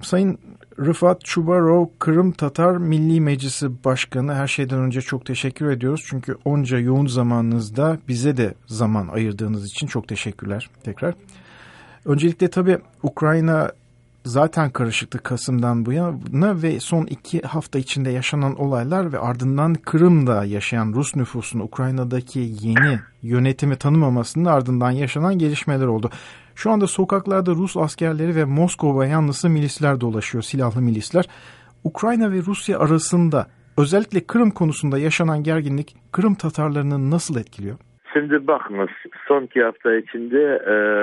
Sayın Rıfat Çubarov, Kırım Tatar Milli Meclisi Başkanı, her şeyden önce çok teşekkür ediyoruz. Çünkü onca yoğun zamanınızda bize de zaman ayırdığınız için çok teşekkürler tekrar. Öncelikle tabii Ukrayna zaten karışıktı Kasım'dan bu yana ve son 2 hafta içinde yaşanan olaylar ve ardından Kırım'da yaşayan Rus nüfusun Ukrayna'daki yeni yönetimi tanımamasının ardından yaşanan gelişmeler oldu. Şu anda sokaklarda Rus askerleri ve Moskova yanlısı milisler dolaşıyor, silahlı milisler. Ukrayna ve Rusya arasında özellikle Kırım konusunda yaşanan gerginlik Kırım Tatarlarını nasıl etkiliyor? Şimdi bakınız, son 2 hafta içinde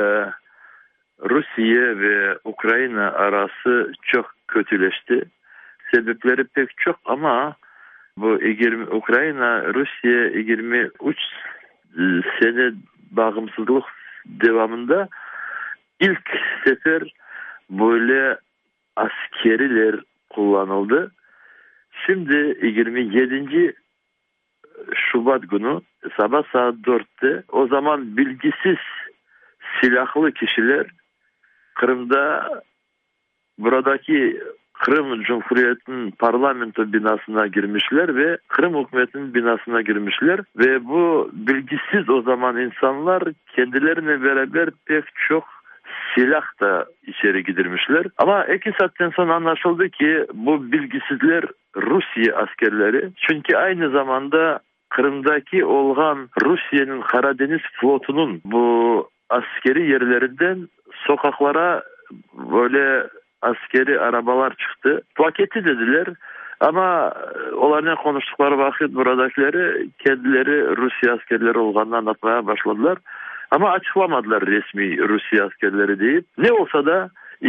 Rusya ve Ukrayna arası çok kötüleşti. Sebepleri pek çok ama bu Ukrayna Rusya 23 sene bağımsızlık devamında ilk sefer böyle askeriler kullanıldı. Şimdi 27. Şubat günü sabah saat 4'te o zaman bilgisiz silahlı kişiler Kırım'da buradaki Kırım Cumhuriyeti'nin parlamento binasına girmişler ve Kırım hükümetinin binasına girmişler ve bu bilgisiz o zaman insanlar kendilerine beraber pek çok silah da içeri gidirmişler. Ama 2 saatten sonra anlaşıldı ki bu bilgisizler Rusya askerleri. Çünkü aynı zamanda Kırım'daki olan Rusya'nın Karadeniz flotunun bu askeri yerlerinden sokaklara böyle askeri arabalar çıktı. Paketi dediler ama onların konuştukları vakit buradakileri kendileri Rusya askerleri olduğunu anlatmaya başladılar. Ama açıklamadılar resmi Rusya askerleri deyip. Ne olsa da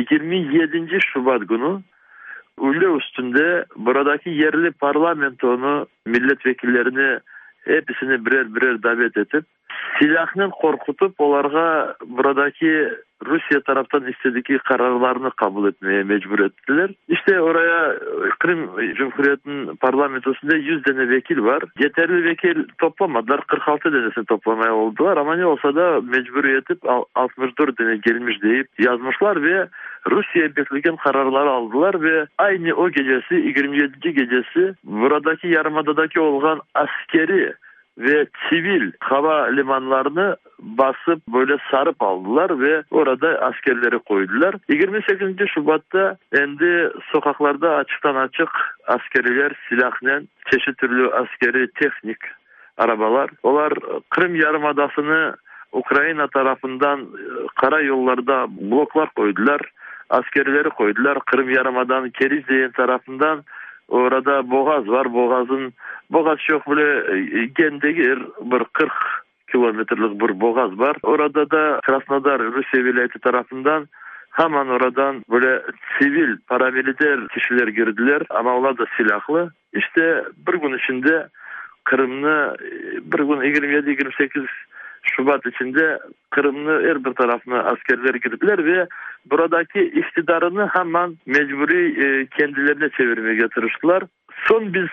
27. Şubat günü ülke üstünde buradaki yerli parlamentonu, milletvekillerini hepsini birer davet edip silahını korkutup onlara buradaki Rusya taraftan istediği kararlarını kabul etmeye mecbur ettiler. İşte oraya Kırım Cumhuriyeti'nin parlamentosunda 100 tane vekil var. Yeterli vekil toplamadılar. 46 tanesini toplamaya oldular ama ne olsa da mecburiyet edip 64 tane gelmiş deyip yazmışlar ve Rusya'ya beklenen kararları aldılar ve aynı o gecesi 27. gecesi buradaki yarımadadaki olan askeri ve sivil hava limanlarını basıp böyle sarıp aldılar ve orada askerleri koydular. 28. Şubat'ta endi sokaklarda açıktan açık askeriler silahla çeşitli türlü askeri teknik arabalar. Onlar Kırım Yarımadası'nı Ukrayna tarafından karayollarda bloklar koydular. Askerleri koydular. Kırım Yarımadası'nın Kerizdeyen tarafından orada boğaz var. Boğaz çok böyle gendegir bir 40 kilometrelik bir boğaz var. Orada da Krasnodar Rusya vilayeti tarafından hemen oradan böyle sivil paramiliter kişiler girdiler ama onlar da silahlı. İşte bir gün içinde Kırım'ı bir gün 27-28 Şubat içinde Kırım'ın her bir tarafına askerler girdiler ve buradaki iktidarını hemen mecburi kendilerine çevirmeye getirmişler. Son biz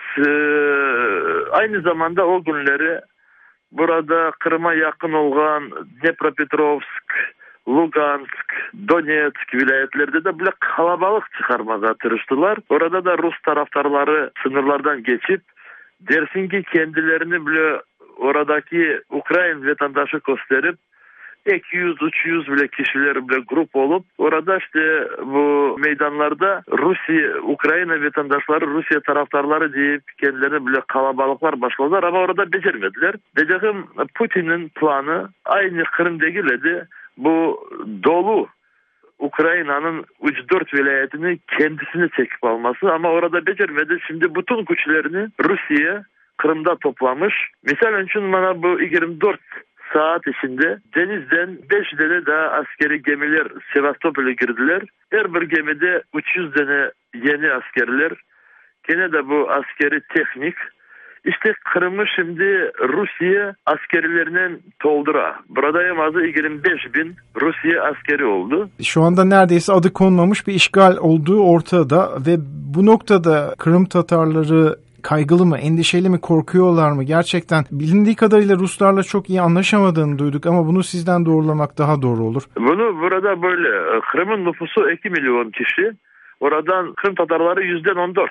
aynı zamanda o günleri burada Kırım'a yakın olan Dnepropetrovsk, Lugansk, Donetsk vilayetlerde de böyle kalabalık çıkarmaya tırıştılar. Orada da Rus taraftarları sınırlardan geçip dersin ki kendilerini böyle oradaki Ukrayna vatandaşı gösterip 200-300 bile kişiler bile grup olup orada işte bu meydanlarda Rusya, Ukrayna vatandaşları, Rusya taraftarları deyip kendilerine bile kalabalıklar başladılar ama orada becermediler. Diyeceğim Putin'in planı aynı Kırım'dakiledi. Bu dolu Ukrayna'nın 3-4 vilayetini kendisine çekip alması ama orada becermedi. Şimdi bütün güçlerini Rusya Kırım'da toplamış. Misal için bana bu 24 saat içinde denizden 5 tane daha askeri gemiler Sevastopol'e girdiler. Her bir gemide 300 tane yeni askerler. Gene de bu askeri teknik. İşte Kırım'ı şimdi Rusya askerlerinin doldura. Burada en az 25.000 Rusya askeri oldu. Şu anda neredeyse adı konmamış bir işgal olduğu ortada ve bu noktada Kırım Tatarları kaygılı mı, endişeli mi, korkuyorlar mı? Gerçekten bilindiği kadarıyla Ruslarla çok iyi anlaşamadığını duyduk ama bunu sizden doğrulamak daha doğru olur. Bunu burada böyle Kırım'ın nüfusu 2 milyon kişi. Oradan Kırım Tatarları %14.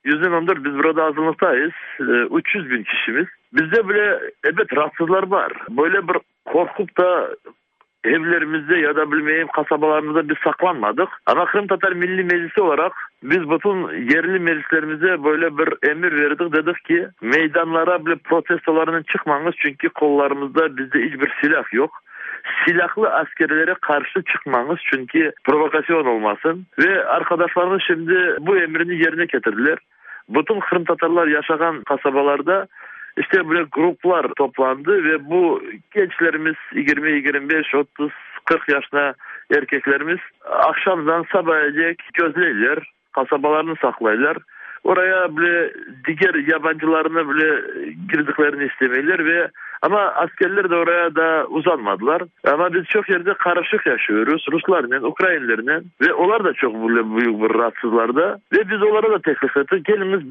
%14 biz burada azınlıktayız. 300 bin kişimiz. Bizde bile evet rahatsızlar var. Böyle bir korkup da evlerimizde ya da kasabalarımızda biz saklanmadık. Ama Kırım Tatar Milli Meclisi olarak biz bütün yerli meclislerimize böyle bir emir verdik. Dedik ki meydanlara bile protestolarının çıkmanız çünkü kollarımızda bizde hiçbir silah yok. Silahlı askerlere karşı çıkmanız çünkü provokasyon olmasın. Ve arkadaşlarımız şimdi bu emrini yerine getirdiler. Bütün Kırım Tatarlar yaşayan kasabalarda İşte böyle gruplar toplandı ve bu gençlerimiz 20, 25, 30, 40 yaşında erkeklerimiz akşamdan sabahecek gözleyler, kasabalarını saklaylar. Oraya bile diğer yabancılarına bile girdiklerini istemeyler ve ama askerler de oraya da uzanmadılar. Ama biz çok yerde karışık yaşıyoruz. Ruslarla, Ukraynalılarla ve onlar da çok büyük bir rahatsızlarda. Ve biz onlara da teklif ettik. Geliniz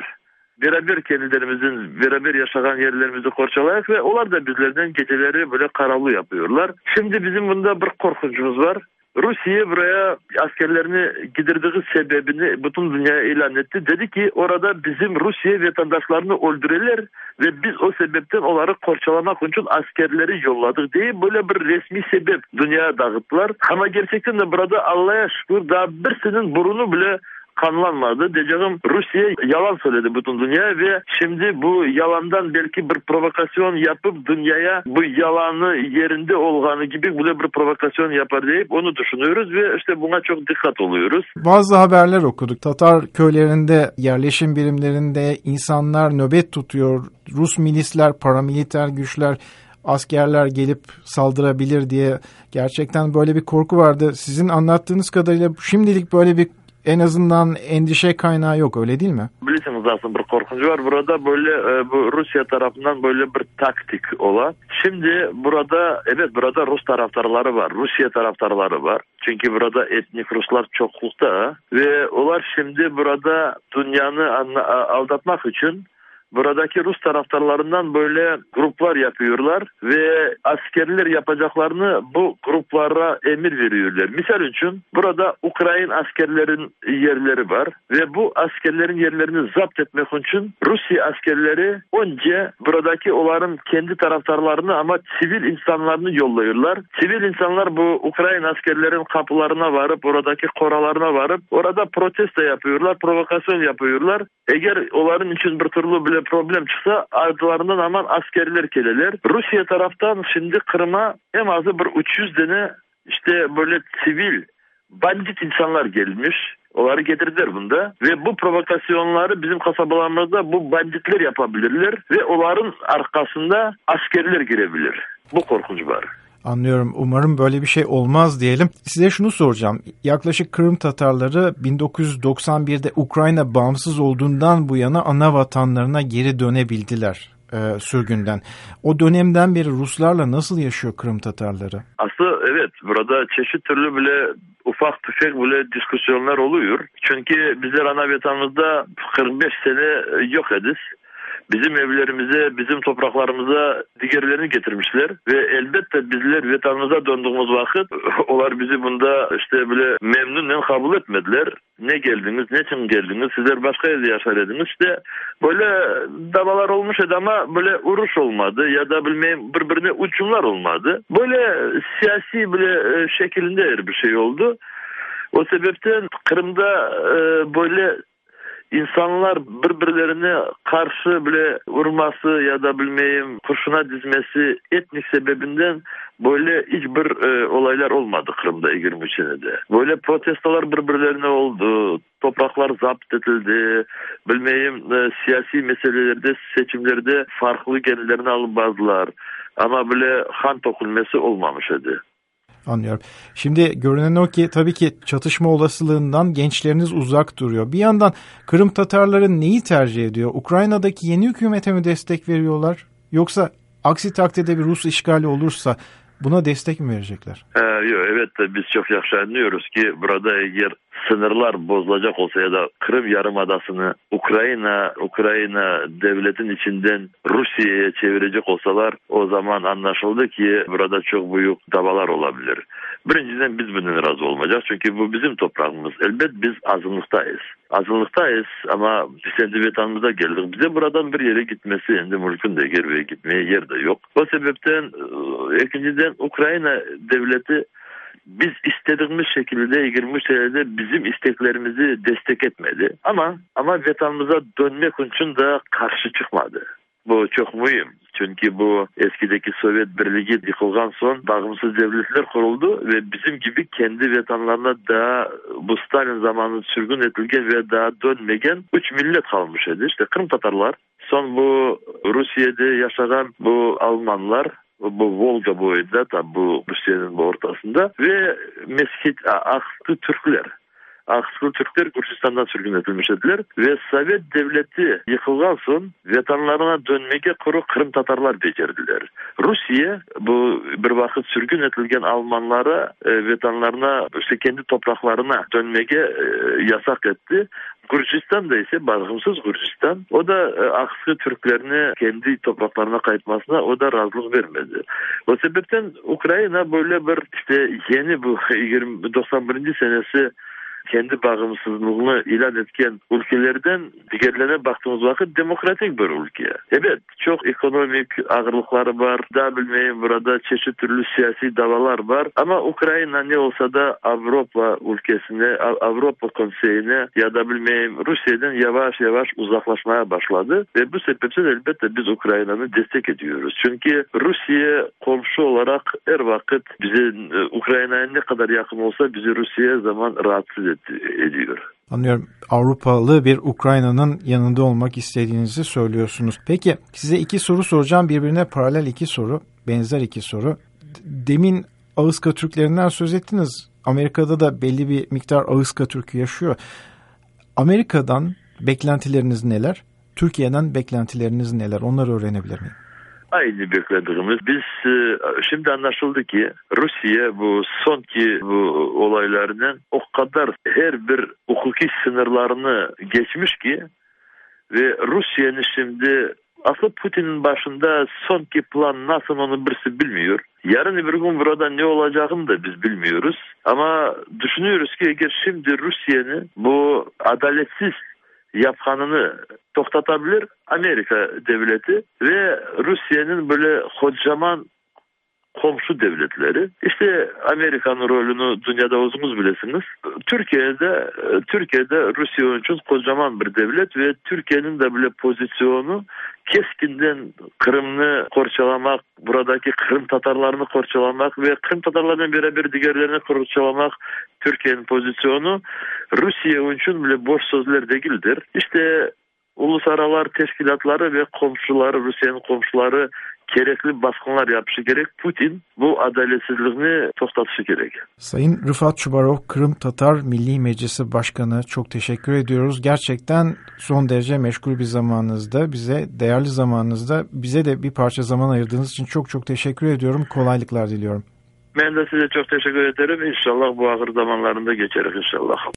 beraber kendilerimizin beraber yaşayan yerlerimizi korçalayak ve onlar da bizlerden geceleri böyle karalı yapıyorlar. Şimdi bizim bunda bir korkuncumuz var. Rusya buraya askerlerini gidirdiği sebebini bütün dünyaya ilan etti. Dedi ki orada bizim Rusya vatandaşlarını öldürürler ve biz o sebepten onları korçalamak için askerleri yolladık diye böyle bir resmi sebep dünyaya dağıttılar. Ama gerçekten de burada Allah'a şükür daha birisinin burnu bile kanlanmadı. Diyeceğim Rusya yalan söyledi bütün dünyaya ve şimdi bu yalandan belki bir provokasyon yapıp dünyaya bu yalanı yerinde olduğunu gibi böyle bir provokasyon yapar deyip onu düşünüyoruz ve işte buna çok dikkat oluyoruz. Bazı haberler okuduk. Tatar köylerinde, yerleşim birimlerinde insanlar nöbet tutuyor. Rus milisler, paramiliter güçler, askerler gelip saldırabilir diye gerçekten böyle bir korku vardı. Sizin anlattığınız kadarıyla şimdilik böyle bir en azından endişe kaynağı yok, öyle değil mi? Bilirsiniz aslında bir korkuncu var. Burada böyle bu Rusya tarafından böyle bir taktik olan. Şimdi burada burada Rus taraftarları var. Rusya taraftarları var. Çünkü burada etnik Ruslar çoklukta ve onlar şimdi burada dünyanı aldatmak için buradaki Rus taraftarlarından böyle gruplar yapıyorlar ve askerler yapacaklarını bu gruplara emir veriyorlar. Misal için burada Ukrayna askerlerin yerleri var ve bu askerlerin yerlerini zapt etmek için Rusya askerleri önce buradaki onların kendi taraftarlarını ama sivil insanlarını yolluyorlar. Sivil insanlar bu Ukrayna askerlerin kapılarına varıp oradaki koralarına varıp orada protesto yapıyorlar, provokasyon yapıyorlar. Eğer onların için bir türlü bile problem çıksa ardılarından hemen askerler geleler. Rusya taraftan şimdi Kırım'a en azı bir 300 tane işte böyle sivil bandit insanlar gelmiş. Onları getirdiler bunda ve bu provokasyonları bizim kasabalarımızda bu banditler yapabilirler ve onların arkasında askerler girebilir. Bu korkunç var. Anlıyorum. Umarım böyle bir şey olmaz diyelim. Size şunu soracağım. Yaklaşık Kırım Tatarları 1991'de Ukrayna bağımsız olduğundan bu yana ana vatanlarına geri dönebildiler sürgünden. O dönemden beri Ruslarla nasıl yaşıyor Kırım Tatarları? Aslında evet, burada çeşit türlü bile ufak tüfek bile diskusyonlar oluyor. Çünkü bizler ana vatanımızda 45 sene yok ediz. Bizim evlerimize, bizim topraklarımıza diğerlerini getirmişler ve elbette bizler vatanımıza döndüğümüz vakit onlar bizi bunda işte böyle memnunla kabul etmediler. Ne geldiniz, ne için geldiniz, sizler başka yerde yaşar ediniz. İşte böyle davalar olmuş ama böyle uğruş olmadı ya da birbirine uçumlar olmadı. Böyle siyasi bile şeklinde bir şey oldu. O sebepten Kırım'da böyle İnsanlar birbirlerine karşı bile vurması ya da kurşuna dizmesi etnik sebebinden böyle hiçbir olaylar olmadı Kırım'da 23 senede. Böyle protestolar birbirlerine oldu. Topraklar zapt edildi. Siyasi meselelerde, seçimlerde farklı kendilerini alıp bazılar. Ama böyle kan dökülmesi olmamış idi. Anlıyorum. Şimdi görünen o ki tabii ki çatışma olasılığından gençleriniz uzak duruyor. Bir yandan Kırım Tatarları neyi tercih ediyor? Ukrayna'daki yeni hükümete mi destek veriyorlar? Yoksa aksi takdirde bir Rus işgali olursa buna destek mi verecekler? Evet, biz çok yaxşı anlıyoruz ki burada eğer sınırlar bozulacak olsa ya da Kırım Yarımadası'nı Ukrayna devletin içinden Rusya'ya çevirecek olsalar o zaman anlaşıldı ki burada çok büyük davalar olabilir. Birinciden biz bundan razı olmayacağız. Çünkü bu bizim toprağımız. Elbet biz azınlıktayız. Azınlıktayız ama biz kendi vatanımıza geldik. Bize buradan bir yere gitmesi, şimdi mülkün de geri gitmeye yer de yok. O sebepten ikinciden Ukrayna devleti biz istediğimiz şekilde 23 senede bizim isteklerimizi destek etmedi. Ama vatanımıza dönmek için de karşı çıkmadı. Bu çok mühim. Çünkü bu eskideki Sovyet Birliği yıkılgan son bağımsız devletler kuruldu ve bizim gibi kendi vatanlarına daha bu Stalin zamanında sürgün edilgen ve daha dönmegen 3 millet kalmış idi. İşte Kırım Tatarlar, son bu Rusya'da yaşayan bu Almanlar, bu Volga boyunda, tabi bu Rusya'nın bu ortasında ve Aksı Türkler. Aksı Türkler Gürcistan'dan sürgün edilmişler ve Sovyet devleti yıkılgan son vatanlarına dönmeye kuru Kırım Tatarlar becerdiler. Rusya bu bir vakit sürgün edilgen Almanlara vatanlarına işte kendi topraklarına dönmeye yasak etti. Gürcistan da ise bağımsız Gürcistan. O da Aksı Türklerini kendi topraklarına kayıtmasına o da razılık vermedi. O sebepten Ukrayna böyle bir işte yeni bu 91. senesi kendi bağımsızlığını ilan etken ülkelerden diğerlerine baktığımız vakit demokratik bir ülke. Evet, çok ekonomik ağırlıkları var. Daha bilmeyeyim burada çeşitli türlü siyasi davalar var. Ama Ukrayna ne olsa da Avrupa ülkesine, Avrupa Konseyi'ne ya da bilmeyeyim Rusya'dan yavaş yavaş uzaklaşmaya başladı. Ve bu sebepten elbette biz Ukrayna'nı destek ediyoruz. Çünkü Rusya komşu olarak her vakit bize Ukrayna'ya ne kadar yakın olsa bizi Rusya'ya zaman rahatsız ediyor. Anlıyorum. Avrupalı bir Ukrayna'nın yanında olmak istediğinizi söylüyorsunuz. Peki size 2 soru soracağım. Birbirine paralel 2 soru. Benzer 2 soru. Demin Ağızka Türklerinden söz ettiniz. Amerika'da da belli bir miktar Ağızka Türk'ü yaşıyor. Amerika'dan beklentileriniz neler? Türkiye'den beklentileriniz neler? Onları öğrenebilir miyim? Aynı beklediğimiz. Biz şimdi anlaşıldı ki Rusya bu sonki bu olaylarının o kadar her bir hukuki sınırlarını geçmiş ki ve Rusya'nın şimdi asıl Putin'in başında sonki plan nasıl onu birisi bilmiyor. Yarın bir gün burada ne olacağını da biz bilmiyoruz. Ama düşünüyoruz ki eğer şimdi Rusya'nın bu adaletsiz yapkanını toktatabilir Amerika devleti ve Rusya'nın böyle kocaman komşu devletleri. İşte Amerika'nın rolünü dünyada uzunuz bilesiniz. Türkiye'de Rusya için kocaman bir devlet ve Türkiye'nin de böyle pozisyonu keskinden Kırım'ı korçalamak, buradaki Kırım Tatarlarını korçalamak ve Kırım Tatarlarının birebir diğerlerini korçalamak Türkiye'nin pozisyonu Rusya için bile boş sözler değildir. İşte uluslararası teşkilatları ve komşuları, Rusya'nın komşuları gerekli baskınlar yapışı gerek. Putin bu adaletsizliğini toktatışı gerek. Sayın Rıfat Çubarov, Kırım Tatar Milli Meclisi Başkanı, çok teşekkür ediyoruz. Gerçekten son derece meşgul bir zamanınızda, değerli zamanınızda bize de bir parça zaman ayırdığınız için çok çok teşekkür ediyorum. Kolaylıklar diliyorum. Ben de size çok teşekkür ederim. İnşallah bu ahır zamanlarında geçeriz inşallah.